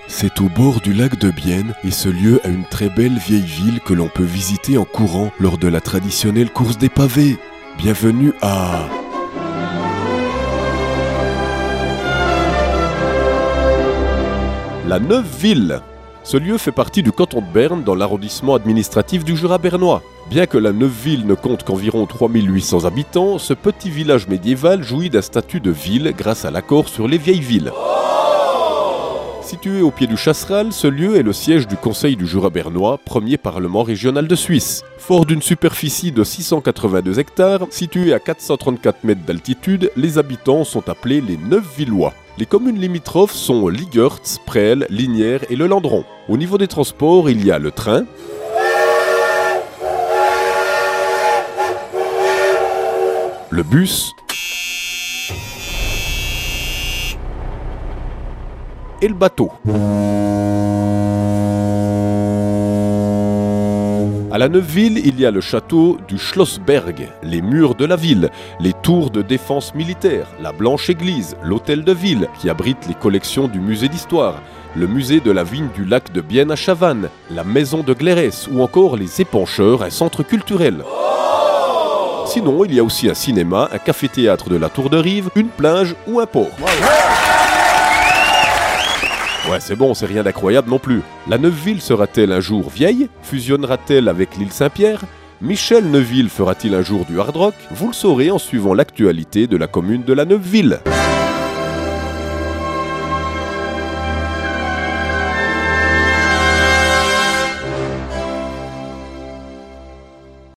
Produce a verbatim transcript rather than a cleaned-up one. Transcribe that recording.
C'est au bord du lac de Bienne et ce lieu a une très belle vieille ville que l'on peut visiter en courant lors de la traditionnelle course des pavés. Bienvenue à... La Neuveville. Ce lieu fait partie du canton de Berne dans l'arrondissement administratif du Jura bernois. Bien que la Neuveville ne compte qu'environ trois mille huit cents habitants, ce petit village médiéval jouit d'un statut de ville grâce à l'accord sur les vieilles villes. Situé au pied du Chasseral, ce lieu est le siège du Conseil du Jura bernois, premier parlement régional de Suisse. Fort d'une superficie de six cent quatre-vingt-deux hectares, situé à quatre cent trente-quatre mètres d'altitude, les habitants sont appelés les Neuvillois. Les communes limitrophes sont Ligertz, Presles, Lignières et Le Landron. Au niveau des transports, il y a le train, le bus et le bateau. À la Neuveville, il y a le château du Schlossberg, les murs de la ville, les tours de défense militaire, la Blanche Église, l'hôtel de ville qui abrite les collections du musée d'histoire, le musée de la vigne du lac de Bienne à Chavannes, la maison de Glérès ou encore les Épancheurs, un centre culturel. Sinon, il y a aussi un cinéma, un café-théâtre de la Tour de Rive, une plage ou un port. Ouais, c'est bon, c'est rien d'incroyable non plus. La Neuveville sera-t-elle un jour vieille? Fusionnera-t-elle avec l'île Saint-Pierre? Michel Neuville fera-t-il un jour du hard rock? Vous le saurez en suivant l'actualité de la commune de la Neuveville.